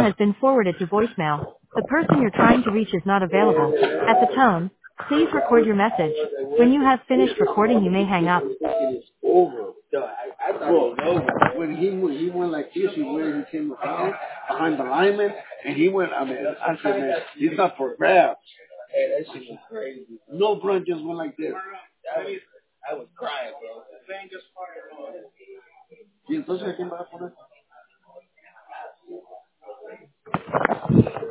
has been forwarded to voicemail. The person you're trying to reach is not available. At the tone, please record your message. When you have finished recording, you may hang up. Over. I thought it was over. When he went like this, he came behind the lineman, and he went, I said, man, he's not for grabs. Hey, that shit was crazy. No, bro, just went like this. I was crying, bro. Y entonces, ¿quién va a poner?